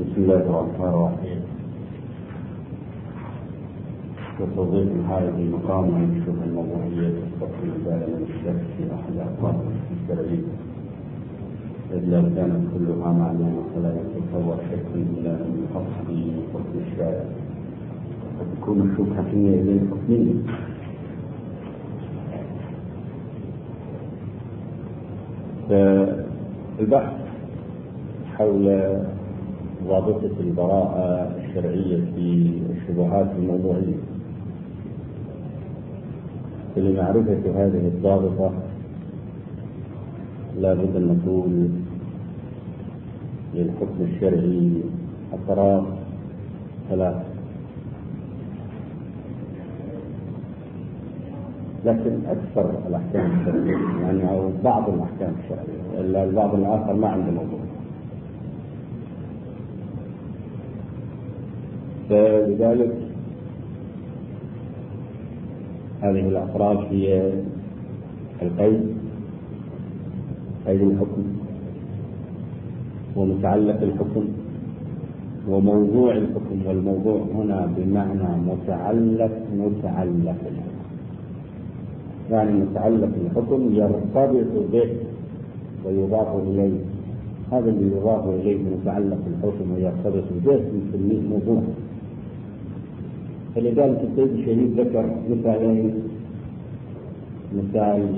بسم الله الرحمن الرحيم. وتوظيف هذا المقام ويكشف الموضوعية تستقبل دائما الشك في أحد أقوال الشرعية، إذ لو كانت كلها معلومة فلا يتصور شك إلا من أصل حكم الشارع، فتكون الشبهة حينئذ حكمية. فالبحث حول ضابطة البراءة الشرعية في الشبهات الموضوعية، فلمعرفة هذه الضابطة لا بد أن نقول للحكم الشرعي أطراف ثلاثة، لكن أكثر الأحكام الشرعية يعني أو بعض الأحكام الشرعية، إلا البعض الآخر ما عنده موضوع. فلذلك هذه الأطراف هي القيد، قيد الحكم، ومتعلق الحكم، وموضوع الحكم. والموضوع هنا بمعنى متعلق الحكم، يعني متعلق الحكم يرتبط به ويضاف إليه. هذا اللي يضاف إليه متعلق الحكم ويرتبط به نسميه موضوع. فلذلك السيد الشهيد ذكر مثالين، مثال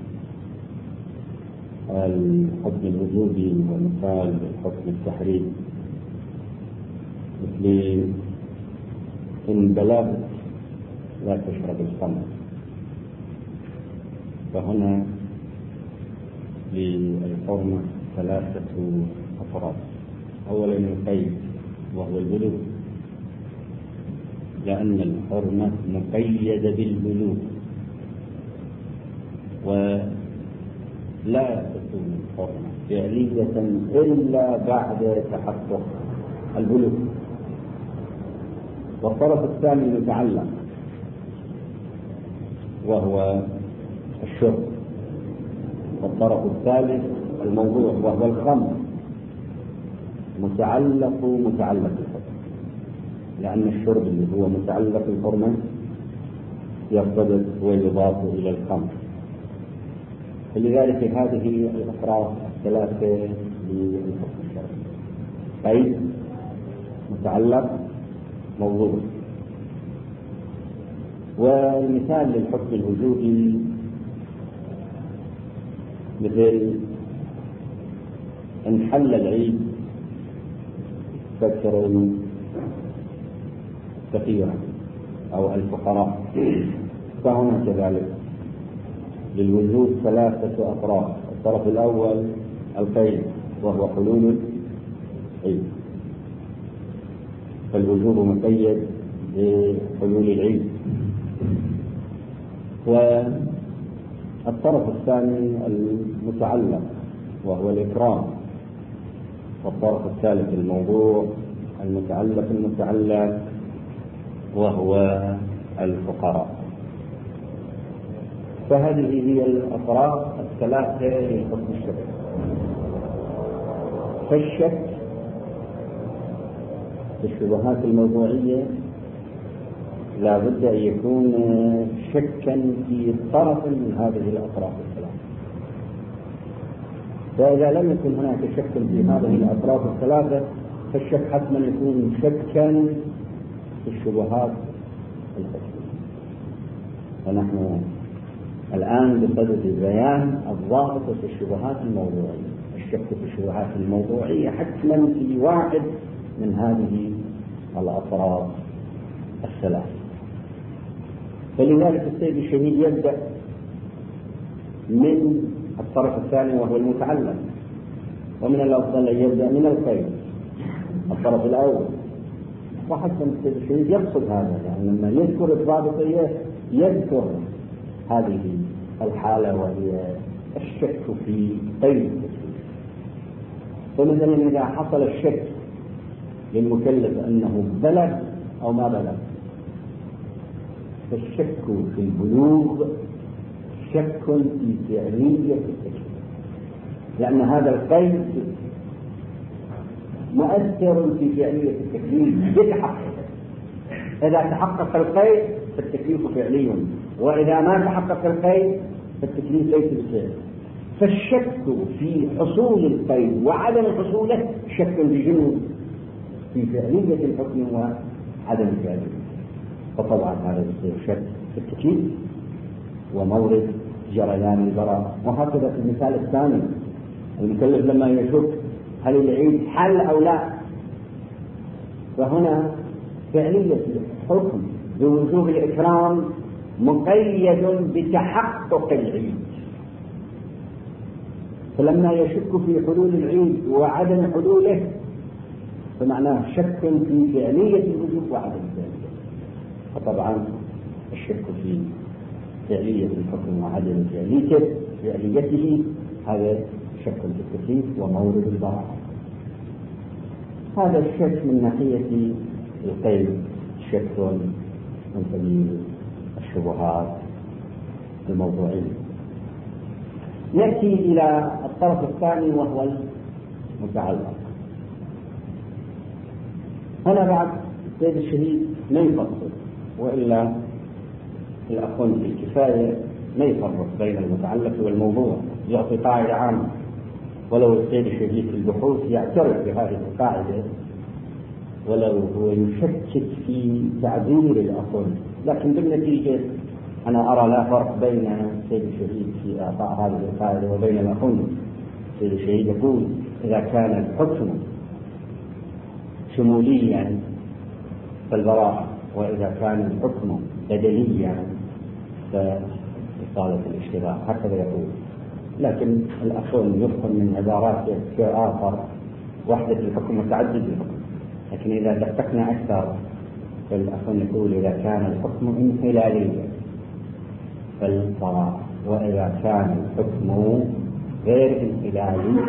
للحكم الوجوبي ومثال للحكم التحريمي، مثل إن بلغت لا تشرب الخمر. فهنا للحرمة ثلاثة أطراف. أولا القيد وهو البلوغ، لأن الحرمة مقيدة بالبلوغ، ولا تكون الحرمة فعلية إلا بعد تحقق البلوغ. والطرف الثاني المتعلق وهو الشرب، والطرف الثالث الموضوع وهو الخمر، متعلق الحكم، لأن الشرب اللي هو متعلق الحرمة يرتبط ويضاف إلى الخمر. فلذلك هذه الأطراف الثلاثة للحكم الشرعي: قيد، متعلق، موضوع. والمثال للحكم الوجوبي مثل إن حل العيد فكر كثيرا أو الفقراء، فهنا كذلك للوجوب ثلاثة أطراف. الطرف الأول القيد وهو حلول العيد، فالوجوب مقيد بحلول العيد. والطرف الثاني المتعلق وهو الإكرام، والطرف الثالث الموضوع المتعلق وهو الفقراء. فهذه هي الأطراف الثلاثة للحكم الشرعي. فالشك في الشبهات الموضوعية لا بد أن يكون شكا في طرف من هذه الأطراف الثلاثة. فإذا لم يكن هناك شك في هذه الأطراف الثلاثة فالشك حتما يكون شكا في الشبهات الحكمية. فنحن الآن بصدد بيان الضابط في الشبهات الموضوعية. الشك في الشبهات الموضوعية حتما في واحد من هذه الأطراف الثلاثة. فلذلك السيد الشهيد يبدأ من الطرف الثاني وهو المتعلق، ومن الأفضل أن يبدأ من القيد الطرف الأول. وحتى السيد الشهيد يقصد هذا، يعني لما يذكر الضابطية يذكر هذه الحالة وهي الشك في قيد التكليف. فمثلا إذا حصل الشك للمكلف أنه بلغ أو ما بلغ، فالشك في البلوغ شك في فعلية التكليف، لأن هذا القيد مؤثر في فعلية التكليف بتحقق. إذا تحقق القيد فالتكليف فعلي، وإذا ما تحقق القيد فالتكليف ليس بفعل. فالشك في حصول القيد وعدم حصوله شك بجنون في فعلية الحكم وعدم فعلية. فطبعا هذا يصير شك في التكليف ومورد جريان البراءة. وهكذا في المثال الثاني، المكلف لما يشك هل العيد حل أو لا، فهنا فعلية الحكم بوجوب الإكرام مقيد بتحقق العيد. فلما يشك في حلول العيد وعدم حلوله فمعناه شك في فعلية الوجوب وعدم فعلية. فطبعا الشك في فعلية الحكم وعدم فعليته هذا شك في التكليف ومورد البراءة. هذا الشك من ناحية القيد شك من سبيل الشبهات الموضوعية. نأتي إلى الطرف الثاني وهو المتعلق. هنا بعد السيد الشهيد ما يفصل، وإلا الأخوان في الكفاية ما يفرق بين المتعلق والموضوع، يعطي قاعدة عامة، ولو السيد الشهيد في البحوث يعترف بهذه القاعدة ولو هو يشكك في تعبير الأخوان، لكن بالنتيجة أنا أرى لا فرق بين السيد الشهيد في إعطاء هذه القاعدة وبين الأخوان. السيد الشهيد يقول إذا كان الحكم شموليا فالبراءة، وإذا كان الحكم بدليا فإصالة الاشتباه، هكذا يقول. لكن الأخوان يفهم من عباراته كآخر وحدة الحكم وتعدد الحكم. لكن إذا دققنا أكثر فالأخوان يقول إذا كان الحكم انحلاليا فالبراءة، وإذا كان الحكم غير انحلالي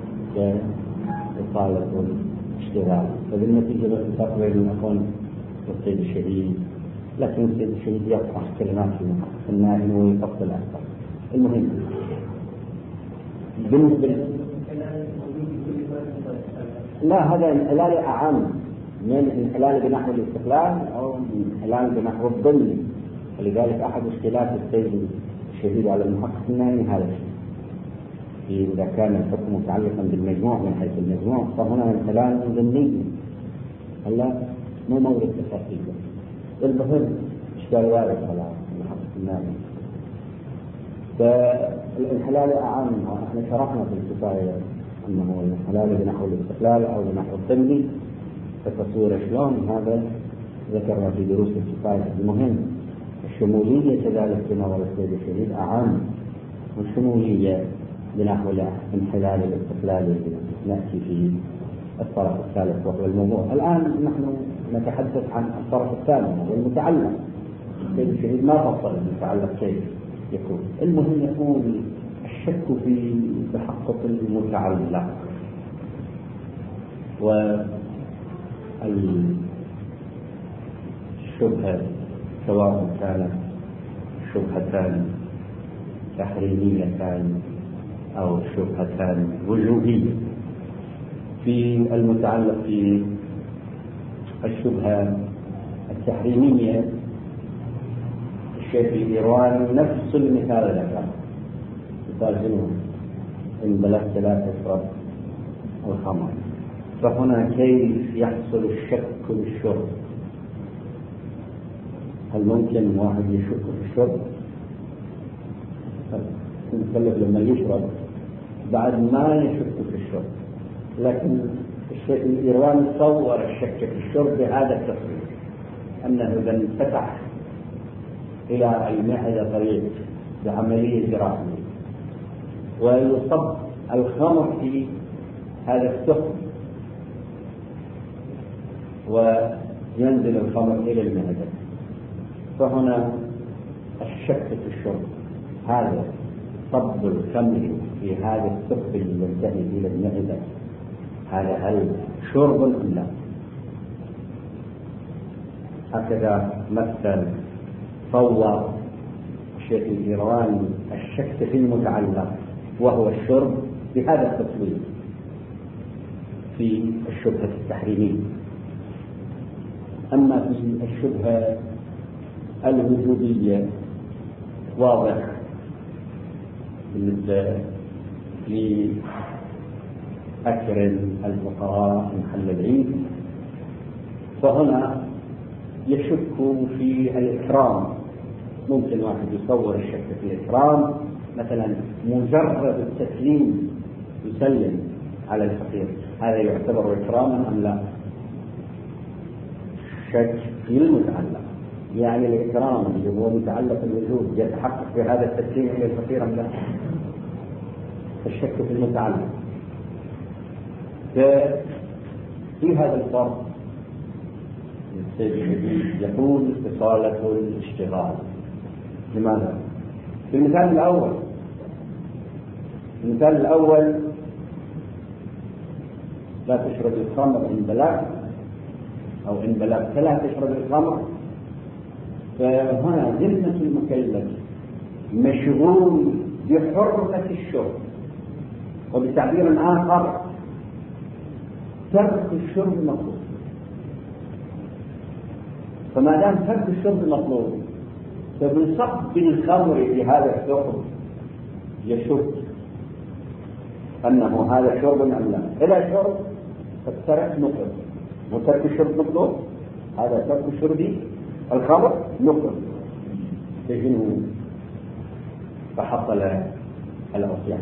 فإصالة الاشتباه. فبالنتيجة لا فرق بين الأخوان والسيد الشهيد، لكن السيد الشهيد يطرح كلمات في محقق النائم ويفصل أكثر. المهم بالنسبة لا، هذا انحلال أعم من انحلال بنحو الاستقلال أو انحلال بنحو الضمن. ولذلك أحد اشكالات السيد الشهيد على المحقق النائم هذا الشيء، إذا كان الحكم متعلقا بالمجموع من حيث المجموع فهنا انحلال ضمني، هلا مو مورد تفصيل. المهم اشكال وارد على المحقق النائم. فالانحلال أعم، احنا شرحنا في الكفاية أنه الانحلال بنحو الاستقلال أو بنحو الضمني فتصوير شلون، هذا ذكرنا في دروس الكفاية. المهم الشمولية كذلك كما هو السيد الشهيد أعم، والشمولية بنحو الانحلال الاستقلالي نأتي في الطرف الثالث وهو الموضوع. الآن نحن نتحدث عن الطرف الثاني وهو المتعلق. السيد الشهيد ما فصل المتعلق كيف يكون. المهم يكون الشك في تحقق المتعلق والشبهة، سواء كانت شبهتان تحريميتان أو شبهتان وجوبية. في المتعلق في الشبهة التحريمية الشيخ الإيرواني نفس المثال ذكر، مثال جنون إن بلغت لا تشرب الخمر. فهنا كيف يحصل الشك بالشرب؟ هل ممكن واحد يشك في الشرب؟ المكلف لما يشرب بعد ما يشك في الشرب، لكن الشيخ الإيرواني صور الشك في الشرب بهذا التصوير، أنه إذا انفتح إلى المعدة طريق بعملية جراحية ويصب الخمر في هذا الثقب وينزل الخمر إلى المعدة، فهنا الشك في الشرب هذا صب الخمر في هذا الثقب المنتهي إلى المعدة، هذا هل شرب أم لا؟ هكذا مثل صور الشيخ الإيرواني الشك في المتعلق وهو الشرب بهذا التصوير. في الشبهة التحريمية. أما في الشبهة الوجوبية واضح بالنسبة لأكرم الفقراء محل العيد، فهنا يشك في الإكرام. ممكن واحد يصور الشك في الإكرام، مثلا مجرد التسليم يسلم على الفقير، هذا يعتبر إكراما أم لا؟ شك في المتعلق، يعني الإكرام اللي هو متعلق الوجود يتحقق في هذا التسليم إلى الفقير أم لا؟ الشك في المتعلق. في هذا الفرق يقول إطالة الاشتغال. لماذا؟ في المثال الأول لا تشرب الخمر إن بلغت، أو إن بلغت لا تشرب الخمر، فهنا ذمة المكلف مشغول بحرمة الشرب، وبتعبير آخر ترك الشرب مطلوب. فما دام ترك الشرب مطلوب، فبصب الخمر في هذا الشرب يشك أنه هذا شرب أم لا. إذا شرب فالترك نقل، وترك الشرب مطلوب، هذا ترك الشرب الخمر نقل تجنه، فحصل العصيان.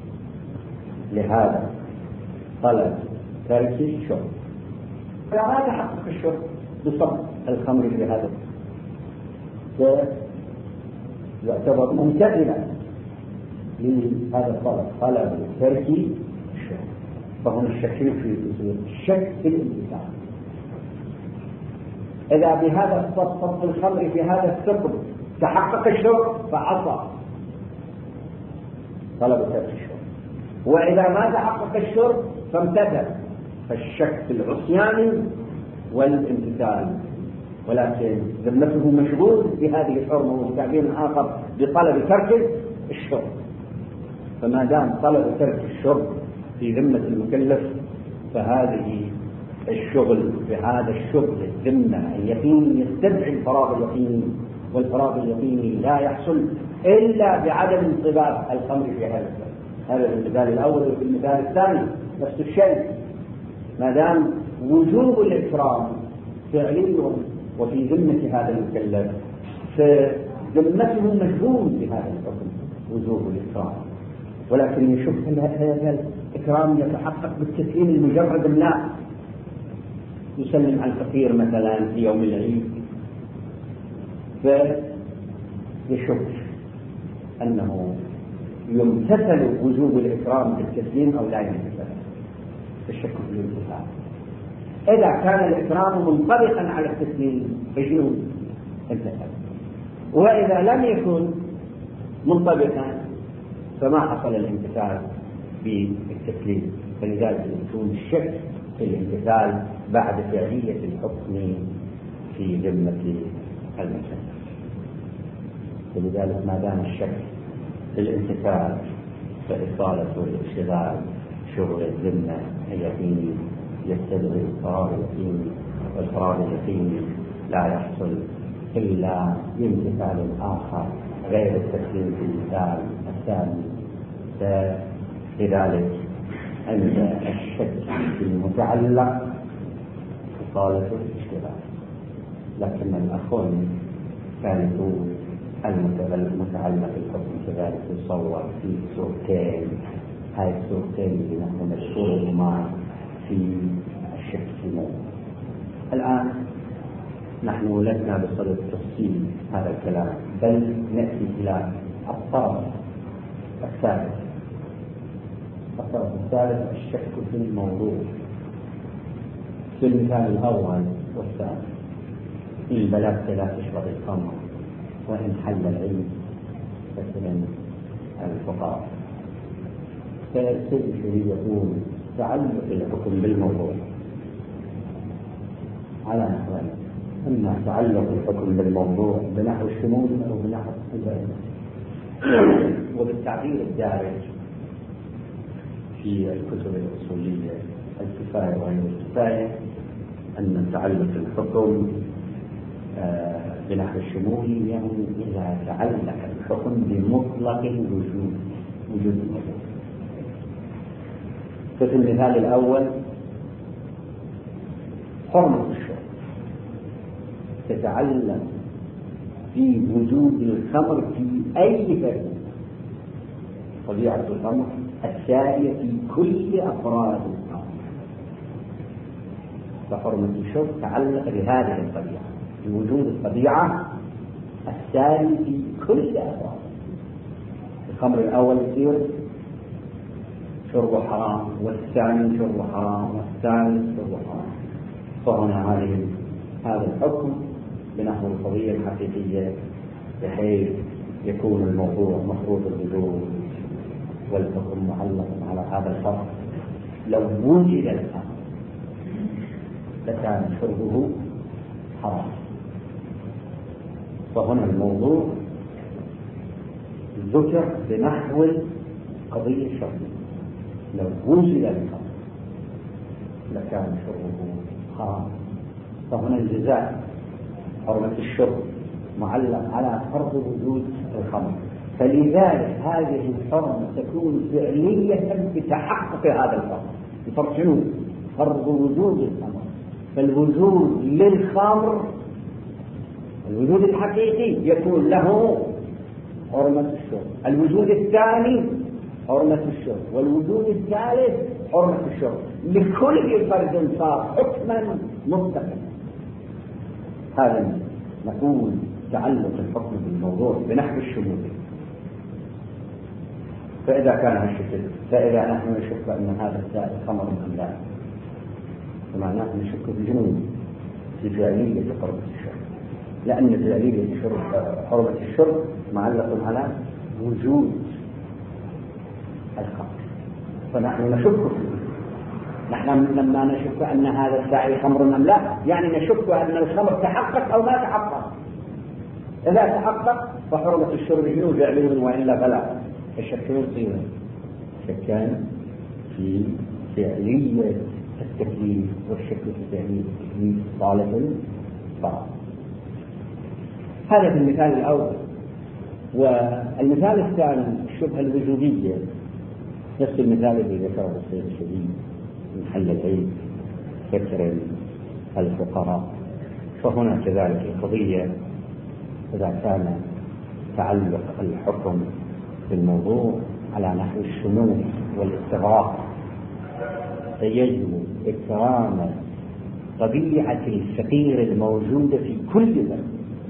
لهذا طلب ترك الشرب، فلا تحقق الشرب بصب الخمر في هذا يعتبر ممتثلا لهذا الطلب، طلب ترك الشرب. فهم الشك في الشك في الامتثال. إذا بهذا صب الخمر في هذا السقف تحقق الشرب فعصى طلب ترك الشرب، وإذا ما تحقق الشرب فامتثل. فالشك في العصيان والامتثال، ولكن ذمته مشغول بهذه الحرمة، وبتعبير آخر بطلب ترك الشرب. فما دام طلب ترك الشرب في ذمة المكلف، فهذه الشغل بهذا الشغل الذمة اليقين يستدعي الفراغ اليقيني، والفراغ اليقيني لا يحصل إلا بعدم انصباب الخمر في هذا الشغل. هذا المثال الأول. وفي المثال الثاني نفس الشيء، ما دام وجوب الإكرام فعلي وفي ذمة هذا المكلف، فذمته مشغول بهذا الحكم وجوب الإكرام، ولكن يشوف أن هذا الإكرام يتحقق بالتسليم المجرد أم لا. يسلم على الفقير مثلا في يوم العيد، فيشوف أنه يمتثل وجوب الإكرام بالتسليم أو لا يمتثل، الشك في الامتثال. إذا كان الإكرام منطبقا على التسليم فشنو؟ امتثل. وإذا لم يكن منطبقا فما حصل الامتثال بالتسليم، فلذلك يكون الشك في الامتثال بعد فعلية الحكم في ذمة المكلف. ولذلك ما دام الشك في الامتثال فإطالة الاشتغال شغل الذمة اليقيني يستدعي الفراغ اليقيني، والفراغ اليقيني لا يحصل إلا بامتثال آخر غير التسليم في المثال الثاني. فلذلك عند الشك في المتعلق إطالة الاشتغال. لكن الأخون كانوا المتعلق الحكم كذلك يصور في صورتين، هاي الصورتين اللي نحن مشهورهما في الشك في الموضوع. الآن نحن لسنا بصدد تفصيل هذا الكلام، بل نأتي إلى الطرف الثالث. الطرف الثالث الشك في الموضوع. في المثال الأول والثاني إن بلغت لا تشرب الخمر، وإن حل العلم فسلم الفقراء. فالسيد الشريف يقول تعلق الحكم بالموضوع على نحوين: إما تعلق الحكم بالموضوع بنحو الشمول أو بنحو البعد. وبالتعبير الدارج في الكتب الأصولية الكفاية وغير الكفاية، أن تعلق الحكم بنحو الشمول يعني إذا تعلق الحكم بمطلق وجود الموضوع. ففي المثال الأول حرمة الشرب تتعلق في وجود الخمر في أي فرد، طبيعة الخمر السارية في كل أفراد الخمر، فحرمة الشرب تعلق بهذه الطبيعة، بوجود الطبيعة السارية في كل أفراد الخمر. الأول يصير شرب حرام، والثاني شرب حرام، والثالث شرب حرام، فهنا هذا الحكم بنحو القضية الحقيقية بحيث يكون الموضوع مفروض الوجود والحكم معلق على هذا الفرق. لو وجد الخمر لكان شربه حرام، فهنا الموضوع ذكر بنحو القضية الشرعية. لو وجد الخمر لكان شربه حرام، فهنا الجزاء حرمة الشرب معلق على فرض وجود الخمر، فلذلك هذه الحرمة تكون فعلية بتحقق هذا الفرض. الفرض شنو؟ فرض وجود الخمر، فالوجود للخمر الوجود الحقيقي يكون له حرمة الشرب، الوجود الثاني حرمة الشرب، والوجود الثالث حرمة الشرب، لكل فرد صار حكما مطلقا. هذا نقول تعلق الحكم بالموضوع بنحو الشمول. فإذا كان هالشكل، فإذا نحن نشك أن هذا السائل خمر أم لا، فمعناه نشك في جنون في فعلية حرمة الشرب، لأن فعلية حرمة الشرب معلق على وجود الخمر، فنحن نشك فيه. نحن لما نشك أن هذا السائل خمر أم لا، يعني نشك أن الخمر تحقق أو ما تحقق. إذا تحقق فحرمة الشرب جنون فعليا، وإلا فلا. الشك يصير شكان في فعلية التكليف، والشك في فعلية التكليف صالح الفرع. هذا في المثال الأول. والمثال الثاني الشبهة الوجودية، نفس المثال الذي ذكره السيد الشديد من حل العيد فكر الفقراء. فهنا كذلك القضية إذا كان تعلق الحكم بالموضوع على نحو الشمول والاستغراق، فيجب إكرام طبيعة الفقير الموجودة في كل فرد.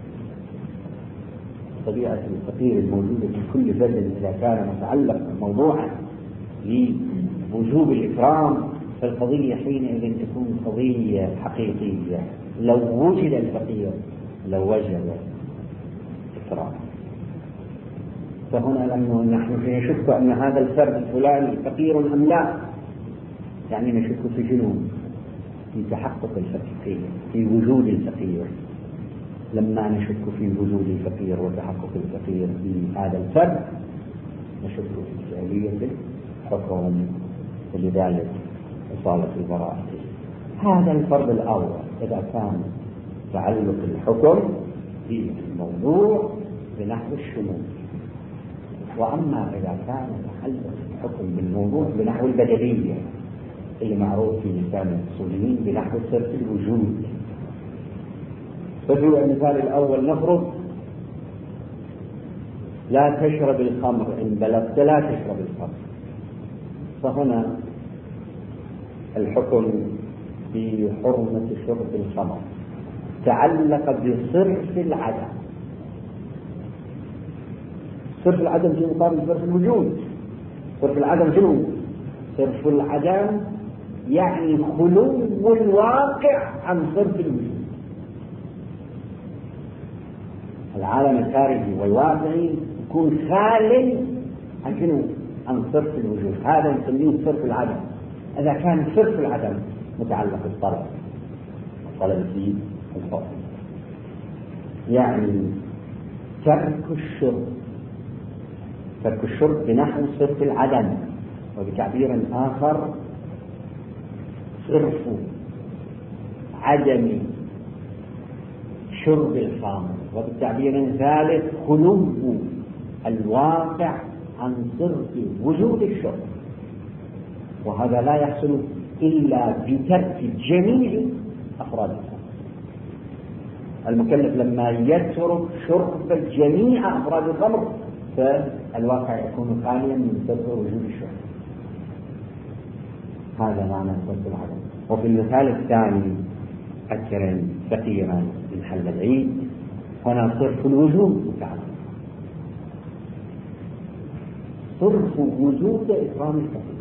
طبيعة الفقير الموجودة في كل فرد إذا كان متعلق موضوعا لوجوب الإكرام، فالقضية حينئذ تكون قضية حقيقية. لو وجد الفقير لو وجد إكرام. فهنا لأنه نحن نشك أن هذا الفرد الفلاني فقير أم لا، يعني نشك في جنون، في تحقق الفقير، في وجود الفقير. لما نشك في وجود الفقير وتحقق الفقير في هذا الفرد نشك في فعلية الحكم، ولذلك إصالة البراءة. هذا الفرد الأول إذا كان تعلق الحكم بالموضوع بنحو الشمول. وأما إذا كان تعلق الحكم بالموضوع بنحو البدلية اللي معروف في لسان الأصوليين بنحو صرف الوجود. ففي المثال الأول نفرض لا تشرب الخمر، إن بلغت لا تشرب الخمر، فهنا الحكم بحرمة شرب الخمر تعلق بصرف العدم. صرف العدم في مقابل صرف الوجود. صرف العدم شنو؟ صرف العدم يعني خلو الواقع عن صرف الوجود. العالم الخارجي والواقعي يكون خال عن شنو؟ عن صرف الوجود. هذا نسميه صرف العدم. إذا كان صرف العدم متعلق بالطلب، الطلب في الحكم، يعني ترك الشرب بنحو صرف العدم، وبتعبير آخر صرف عدم شرب الخمر، وبالتعبير ثالث خلو الواقع عن صرف وجود الشرب، وهذا لا يحصل إلا بترك جميع أفراد الخمر. المكلف لما يترك شرب جميع أفراد الخمر فالواقع يكون خاليا من صرف وجود الشرب. هذا معنى صرف العدم. وفي المثال الثاني أكرم فقيرا من حل العيد، هنا صرف الوجود متعلق، صرف وجود إكرام الفقير.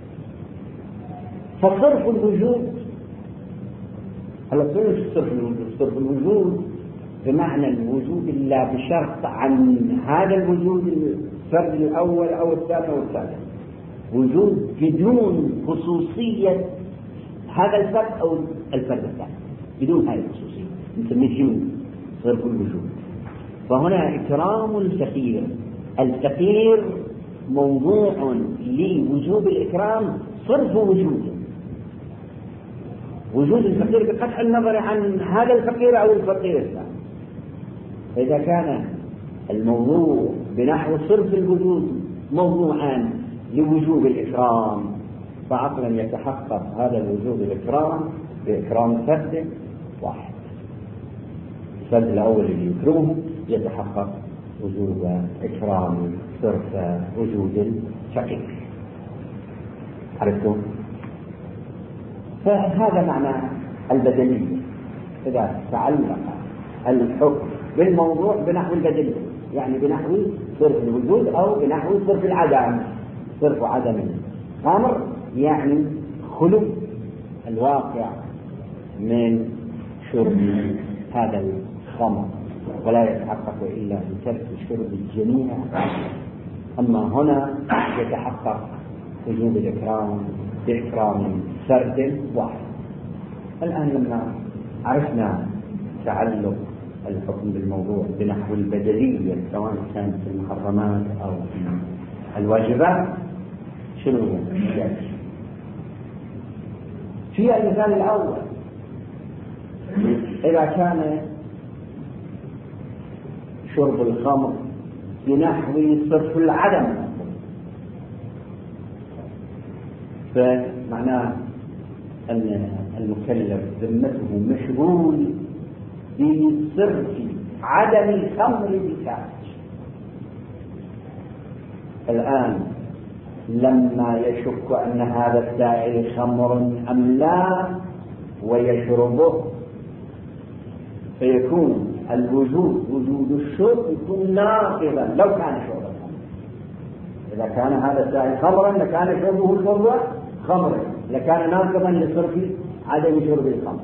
فصرف الوجود هلا صرف الوجود بمعنى الوجود لا بشرط عن هذا الوجود الفرد الأول أو الثاني أو الثالث، وجود بدون خصوصية هذا الفرد أو الفرد الثاني، بدون هذه الخصوصية نسميه صرف الوجود. فهنا إكرام الفقير، الفقير موضوع لوجوب الإكرام صرف وجوده، وجود الفقير بقطع النظر عن هذا الفقير أو الفقير الثاني. فإذا كان الموضوع بنحو صرف الوجود موضوعا لوجوب الإكرام، فعقلا يتحقق هذا الوجوب الإكرام بإكرام فرد واحد. الفرد الأول اللي يكرمه يتحقق وجوب إكرام صرف وجود الفقير. عرفتم؟ فهذا معنى البدلية، إذا تعلق الحكم بالموضوع بنحو البدلية، يعني بنحو صرف الوجود أو بنحو صرف العدم. صرف عدم الخمر يعني خلو الواقع من شرب هذا الخمر، ولا يتحقق إلا بترك شرب الجميع. أما هنا يتحقق وجوب الإكرام بإكرام فرد واحد. الآن لما عرفنا تعلق الحكم بالموضوع بنحو البدلية سواء كانت في المحرمات أو في الواجبات، شنو الشيء؟ في المثال الأول إذا كان شرب الخمر بنحو صرف العدم، فمعناه أن المكلف ذمته مشغول بصرف عدم الخمر بذاته. الآن لما يشك أن هذا السائل خمر أم لا ويشربه، فيكون الوجود وجود الشرب يكون ناقضا لو كان شرب الخمر. إذا كان هذا السائل خمرا لكان شربه الشرب خمرا، لكان ناقضا لصرف عدم شرب الخمر،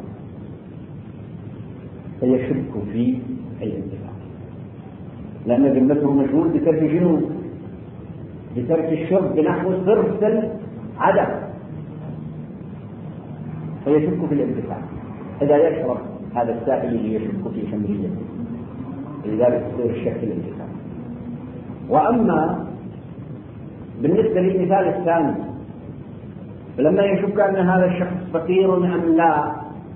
فيشك في الانتفاع، لأن ذمته مشغول بترك شنو؟ بترك الشرب بنحو صرف العدم، فيشك في الانتفاع. إذا يشرب هذا السائل اللي يشك في خمريته، لذلك يصير الشك في الانتفاع. وأما بالنسبة للمثال الثاني، فلما يشك أن هذا الشخص فقير أم لا،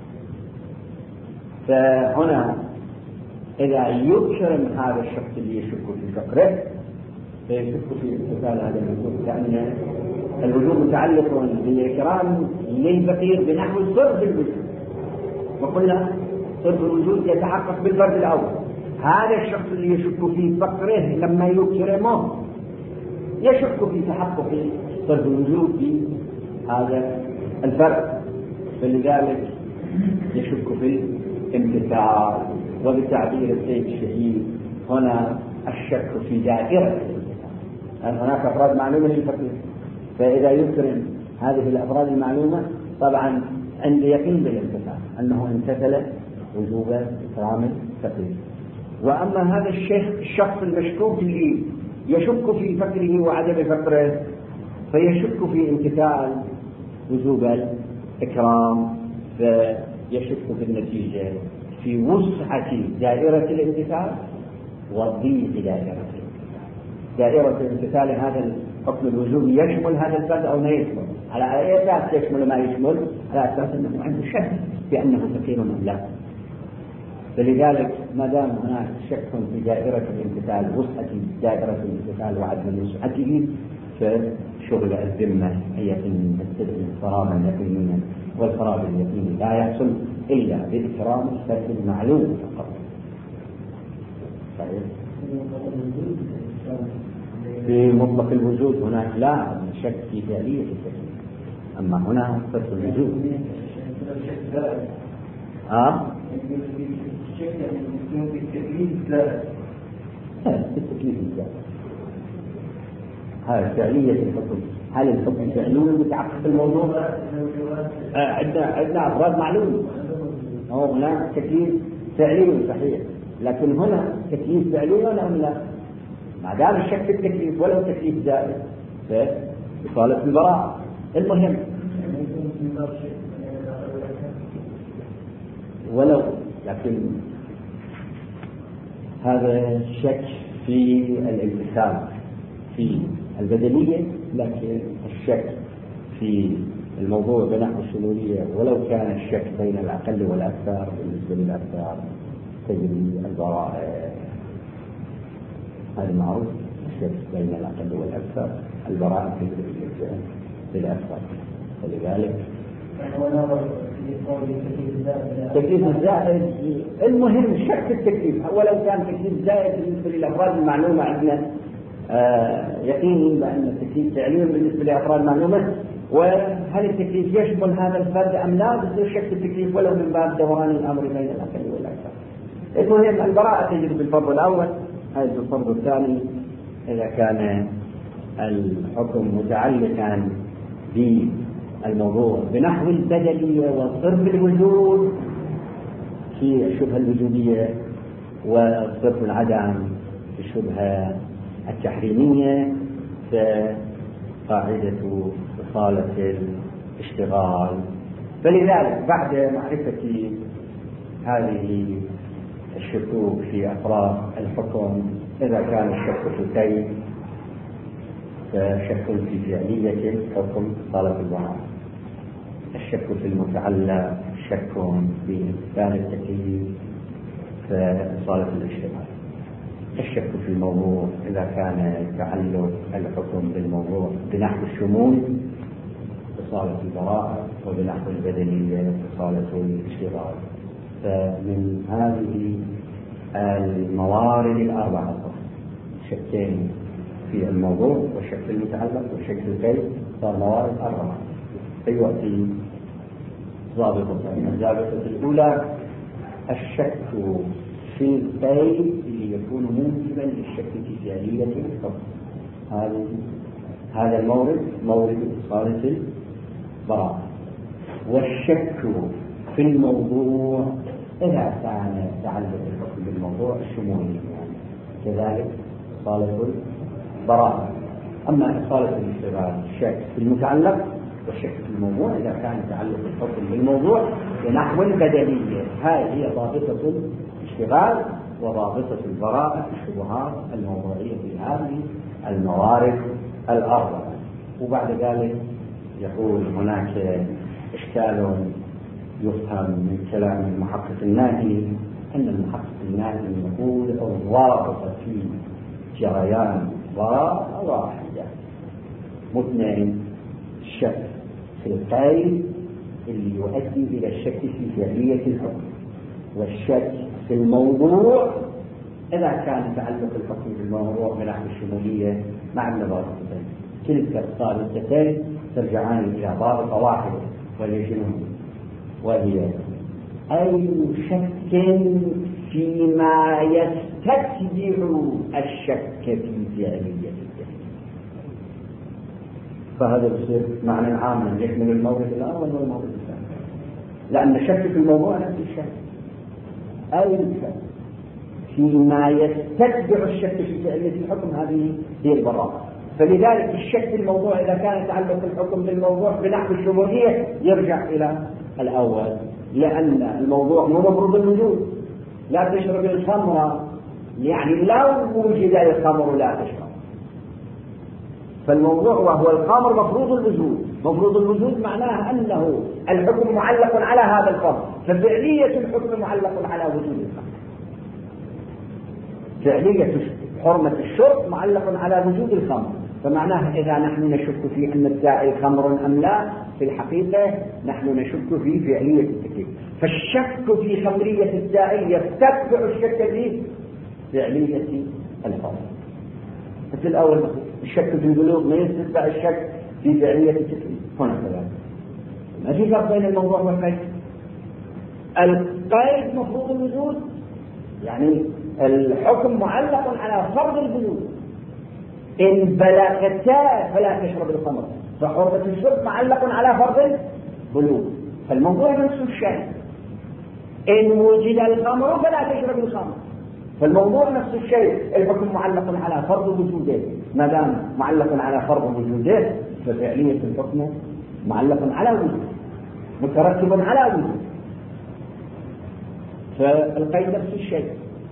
فهنا إذا يكرم هذا الشخص اللي يشك في فقره فيشك في امتثال هذا الوجود، لأن الوجود متعلق بالإكرام للفقير بنحو صرف الوجود، وقلنا صرف الوجود يتحقق بالفرد الأول. هذا الشخص اللي يشك في فقره لما يكرمه يشك في تحقق صرف الوجود في هذا الفرد، فلذلك يشك في الامتثال. وبتعبير السيد الشهيد هنا الشك في دائرة الامتثال، هناك أفراد معلومة للفقير، فإذا يكرم هذه الأفراد المعلومة طبعا عند يقين بالامتثال أنه امتثل وجوب إكرام الفقير. وأما هذا الشخص المشكوك فيه يشك في فقره وعدم فقره، فيشك في امتثال وجوب الإكرام، فيشك في النتيجة في وسعة دائرة الامتثال وضيق دائرة الامتثال. دائرة الامتثال هذا الحكم الوجوبي يشمل هذا الفرد أو ما يشمل، على أي أساس يشمل ما يشمل؟ على أساس أنه عنده شك بأنه فقير أم لا. فلذلك ما دام هناك شك في دائرة الامتثال، وسعة دائرة الامتثال وعدم وسعته، فشغل الذمة هي تستدعي فراغا يقينيا، والفراغ اليقيني لا يحصل إلا باحترام الفرد المعلوم فقط. صحيح. في مطلق الوجود هناك لا شك في فعلية التكليف، أما هنا فرد الوجود. التكليف الزائد هذا فعلية الحكم. هل الحكم فعلي متعقد في الموضوع؟ عندنا أفراد معلوم، أو هناك تكليف فعلي صحيح، لكن هنا تكليف فعلي ولا لا؟ ما دام الشك في التكليف ولو تكليف زائد فصالة البراءة. المهم ولو، لكن هذا الشك في الالتزام في البدنية، لكن الشك في الموضوع بنحو الشمولية ولو كان الشك بين الأقل والأكثر، بالنسبة للأكثر تجري البراءة. هذا معروف، الشك بين الأقل والأكثر البراءة تجري بالأكثر. فلذلك تكليف الزائد المهم الشك في التكليف، ولو كان تكليف زائد بالنسبة للأفراد المعلومة عندنا يقيني بأن التكليف فعلي بالنسبة لأفراد المعلومة، وهل التكليف يشمل هذا الفرد أم لا؟ بصير شك في التكليف ولو من باب دوران الأمر بين الأقل والأكثر. المهم البراءة تجري بالفرض الأول. هذا الفرض الثاني إذا كان الحكم متعلقا بالموضوع بنحو البدلية وصرف الوجود في الشبهة الوجودية، وصرف العدم في الشبهة التحريمية، فقاعدة إصالة الاشتغال. فلذلك بعد معرفة هذه الشكوك في أطراف الحكم، إذا كان الشك في كيف فشك في فعلية الحكم إصالة البراءة، الشك في المتعلق شك في إمكان التكليف فإصالة الاشتغال، الشك في الموضوع إذا كان تعلق الحكم بالموضوع بنحو الشمول إصالة البراءة، وبنحو البدنية إصالة الاشتغال. فمن هذه الموارد الأربعة، شكين في الموضوع والشك في المتعلق والشك في الكيف، صار موارد أربعة. فيؤتي ضابطتين. الضابطة الأولى الشك في الكيف اللي يكون موجبا للشك في فعلية الحكم. هذا المورد مورد إصالة البراءة. والشك في الموضوع إذا كان يتعلق الحكم بالموضوع الشمولي كذلك إصالة البراءة. أما إصالة الاشتغال الشك في المتعلق والشك في الموضوع إذا كان يتعلق الحكم بالموضوع بنحو البدلية. هذه هي ضابطة الاشتغال وضابطة البراءة في الشبهات الموضوعية في هذه الموارد الأربعة. وبعد ذلك يقول هناك إشكال يفهم من كلام المحقق الناهي، أن المحقق الناهي يقول الضابطة في جريان ضابطة واحدة مثنين، الشك في القيد اللي يؤدي إلى الشك في فعلية الحكم، والشك في الموضوع إذا كان تعلق الحكم بالموضوع بنحو الشمولية مع الضابطتين. تلك الضابطتين ترجعان إلى ضابطة واحدة وهي أي شك فيما يستتبع الشك في فعلية التكليف. فهذا يصير معنى عاما يشمل المورد الأول والمورد الثاني، لأن الشك في الموضوع نفس الشك. أي شك فيما يستتبع الشك في فعلية الحكم هذه هي البراءة. فلذلك الشك في الموضوع إذا كان يتعلق الحكم بالموضوع بنحو الشمولية يرجع إلى الأول، لأن الموضوع مو مفروض الوجود. لا تشرب الخمر يعني لو وجد الخمر لا تشرب، فالموضوع وهو الخمر مفروض الوجود، مفروض الوجود معناه أنه الحكم معلق على هذا الفرض، ففعلية الحكم معلق على وجود الخمر. فعلية حرمة الشرب معلق على وجود الخمر، فمعناه إذا نحن نشك في أن السائل خمر أم لا، في الحقيقة نحن نشك في فعلية التكليف. فالشك في خمرية السائل يستتبع الشك في فعلية الفرض. مثل الأول الشك في البلوغ ما يستتبع الشك في فعلية التكليف. هنا كذلك ما في فرق بين الموضوع والقيد. القيد مفروض الوجود، يعني الحكم معلق على فرض البلوغ، إن بلغتا فلا تشرب الخمر، فحرمة الشرب معلق على فرض البلوغ، فالموضوع نفس الشيء. إن وجد الخمر فلا تشرب الخمر، فالموضوع نفس الشيء. الحكم معلق على فرض وجوده، ما دام معلق على فرض وجوده ففعلية الحكم معلق على وجوده، مترتب على وجوده. فالقيد نفس الشيء.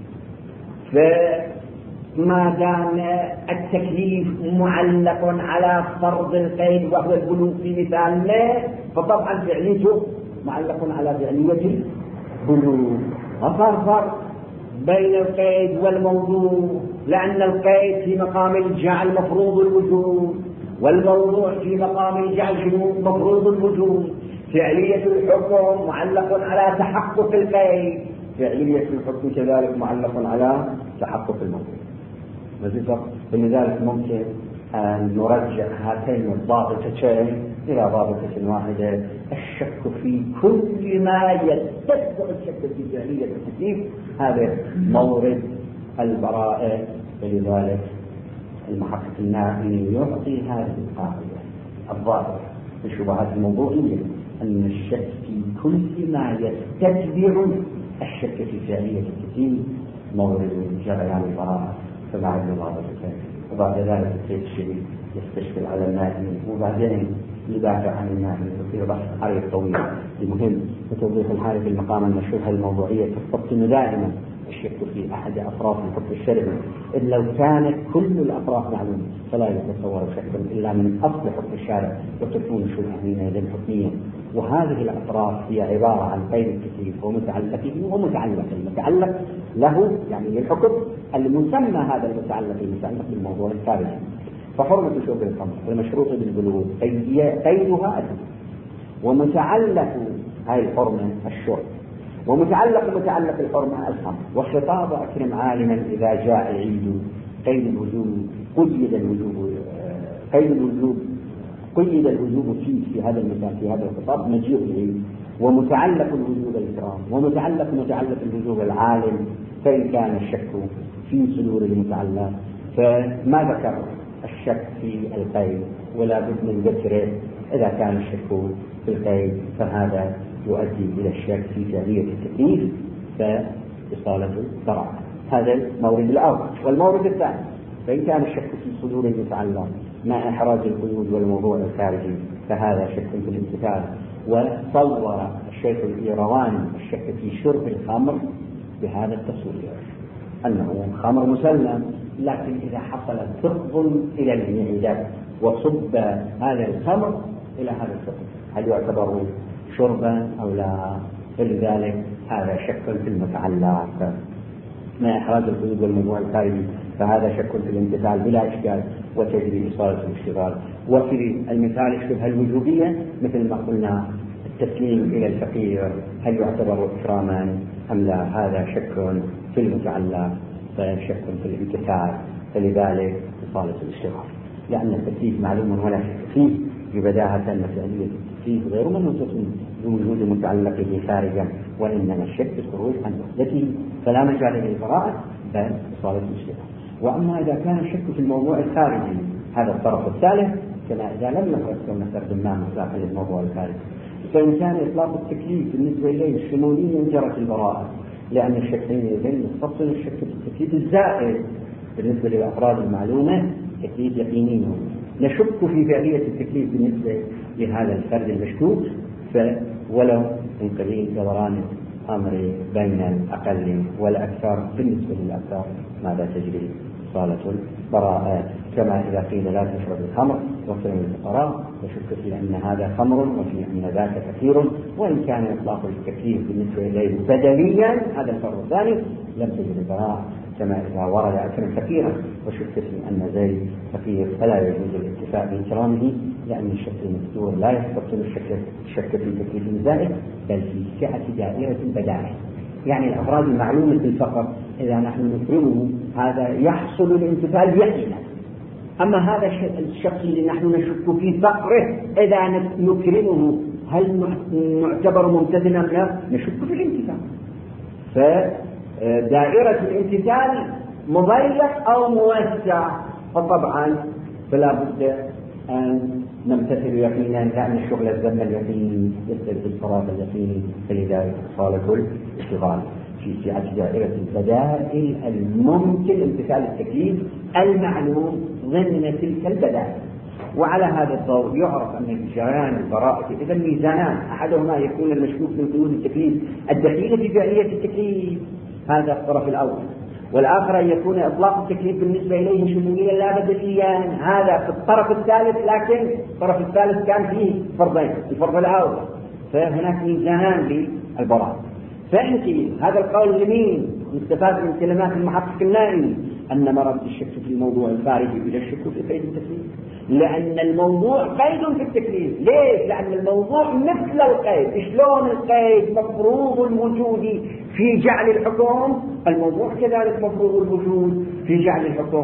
فما دام التكليف معلق على فرض القيد وهو البلوغ في مثالنا، فطبعا فعليته معلق على فعلية البلوغ. وصار فرق بين القيد والموضوع، لأن القيد في مقام الجعل مفروض الوجود، والموضوع في مقام الجعل مفروض الوجود. فعلية الحكم معلق على تحقق القيد، فعلية الحكم كذلك معلق على تحقق الموضوع. فلذلك ممكن أن نرجع هاتين الضابطتين إلى ضابطة واحدة: الشك في كل ما يتبع الشك في فعلية التكليف، هذا مورد البراءة. ولذلك المحقق النائي يعطي هذه القاعدة الضابطة في الشبهات الموضوعية، أن الشك في كل ما يتبع الشك في فعلية التكليف مورد جريان البراءة. فبعد ضابطتين، وبعد ذلك السيد الشريف يستشكل على النائي، وبعدين يدافع عن النائي ويصير بحث عريض طويل. المهم لتوضيح الحالة في المقام المشروحة الموضوعية تستبطن دائما الشك في أحد أطراف الحكم الشرعي، إذ لو كانت كل الأطراف معلومة فلا يتصور شك إلا من أصل حكم الشارع، وتكون شبهة إذن حكمية. وهذه الأطراف هي عبارة عن قيد التكليف ومتعلقه المتعلق له، يعني للحكم المسمى هذا المتعلق بالموضوع الخارجي. فحرمة شرب الخمر المشروط بالبلوغ قيدها أدنى، ومتعلق هاي الحرمة الشرب، ومتعلق الحرمة الخمر. والخطاب أكرم عالما إذا جاء العيد قيد الوجوب قيد الوجوب في هذا المكان، في هذا الخطاب مجيء العيد. ومتعلق الوجوب الإكرام، ومتعلق الوجوب العالم، فإن كان الشك في صدور المتعلق فما ذكر الشك في القيد، ولا بد من ذكره إذا كان الشك في القيد، فهذا يؤدي إلى الشك في فعلية التكليف فإصالة البراءة. هذا المورد الأول. والمورد الثاني: فإن كان الشك في صدور المتعلق مع إحراز القيود والموضوع الخارجي فهذا شك في الامتثال. وصور الشيخ الإيرواني الشك في شرب الخمر بهذا التصوير، أنه خمر مسلم، لكن إذا حصل فقد إلى المعدة وصب هذا الخمر إلى هذا الفقد، هل يعتبر شربا أو لا؟ فلذلك هذا شك في المتعلق مع إحراز القيود والموضوع الخارجي، فهذا شك في الامتثال بلا إشكال، وتجري إصالة الاشتغال. وفي المثال الشبهة الوجوبية مثل ما قلنا التسليم إلى الفقير هل يعتبر إكراما أم لا؟ هذا شك في المتعلق فشك في الامتثال، فلذلك إصالة الاشتغال، لأن التكليف معلوم ولا شك فيه ببداهة أن فعلية التكليف غير منوطة بوجود متعلقه خارجا، وإنما الشك في الخروج عن وحدته، فلا مجال للبراءة بل إصالة الاشتغال. وأما إذا كان الشك في الموضوع الخارجي، هذا الطرف الثالث، كما إذا لم يخرج كما ترجمنا مطلقا للموضوع الخارجي، فإن كان إطلاق التكليف بالنسبة إليه شموليا جرت البراءة، لأن الشكين يبين يستبطن الشك في التكليف الزائد بالنسبة للأفراد المعلومة تكليف يقيني. نشك في فعلية التكليف بالنسبة لهذا الفرد المشكوك، ولو من قبيل دوران أمر بين الأقل والأكثر. بالنسبة للأكثر ماذا تجري؟ إصالة البراءة. كما إذا قيل لا تشرب الخمر وكلمة الفقراء، وشك في أن هذا خمر وفي أن ذاك كثير، وإن كان إطلاق التكليف بالنسبة إليه بدليا هذا الفرق الثاني لم تجد البراءة، كما إذا ورد أكرم فقيرا وشك في أن زيد فقير فلا يجوز الاتفاق بإكرامه، لأن الشك المذكور لا يستبطن الشك في تكليف الزائد بل في سعة دائرة البدائع. يعني الأفراد المعلومة بالفقر إذا نحن نكرمه هذا يحصل الامتثال يقينا، أما هذا الشخص اللي نحن نشك في فقره إذا نكرمه هل نعتبر ممتثلا أم لا؟ نشك في الامتثال. فدائرة الامتثال مضيق أو موسع، فطبعا فلا بد أن نمتثل يقينا، لأن الشغل الذم اليقين يستلزم الفراغ اليقيني، فلذلك صالة الاشتغال في سعة دائرة البدائل الممكن امتثال التكليف المعلوم ضمن تلك البدائل. وعلى هذا الضوء يعرف أن جريان البراءة إذا ميزانان، أحدهما يكون المشكوك من حدود التكليف الدخيلة في فعلية التكليف، هذا الطرف الأول، والآخر أن يكون إطلاق التكليف بالنسبة إليه شموليا لا بدليا، هذا في الطرف الثالث، لكن الطرف الثالث كان فيه فرضين، الفرض الأول، فهناك ميزانان للبراءة. فأنت هذا القول لمين مستفاد من كلمات المحقق النائي أن مرض الشك في الموضوع الخارجي إلى الشك في قيد التكليف، لأن الموضوع قيد في التكليف. ليش؟ لأن الموضوع مثل القيد. شلون القيد مفروض الوجود في جعل الحكم، الموضوع كذلك مفروض الوجود في جعل الحكم،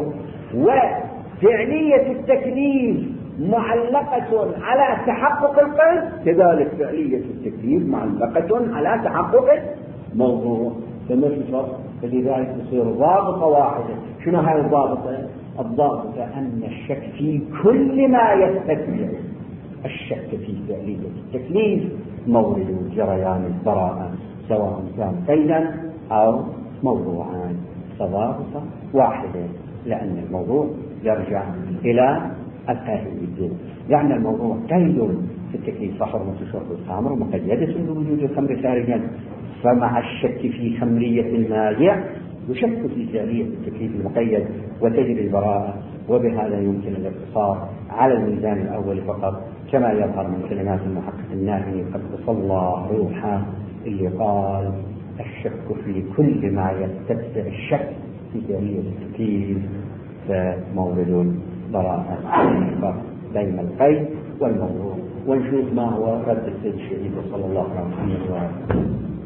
وفعلية التكليف معلقة على تحقق القيد، كذلك فعلية التكليف معلقة على تحقق الموضوع، فما في فرق. فلذلك تصير ضابطة واحدة. شنو هاي الضابطة؟ الضابطة أن الشك في كل ما يستدعي الشك في فعلية التكليف مورد جريان البراءة، سواء كان قيدا أو موضوعان، فضابطة واحدة، لأن الموضوع يرجع إلى القائد، لأن الموضوع قيد في التكليف، فحرمة شرب الخمر مقيدة بوجود الخمر خارجا، فمع الشك في خمرية المانع يشك في فعلية التكليف المقيد وتجري البراءة. وبهذا يمكن الاقتصار على الميزان الأول فقط، كما يظهر من كلمات المحقق الناهي قد صلى روحه اللي قال الشك في كل ما يستدعي الشك في فعلية التكليف فمورد براءة بين القيد والموضوع. ونشوف ما هو رد السيد الشهيد صلى الله عليه وسلم.